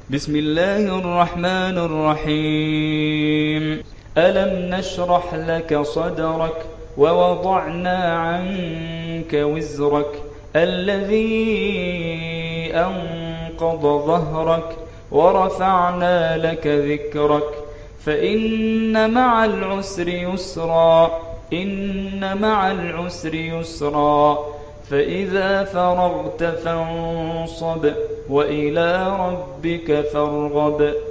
بسم الله الرحمن الرحيم. ألم نشرح لك صدرك ووضعنا عنك وزرك الذي أنقض ظهرك ورفعنا لك ذكرك فإن مع العسر يسرا إن مع العسر يسرا فإذا فرغت فانصب وإلى ربك فارغب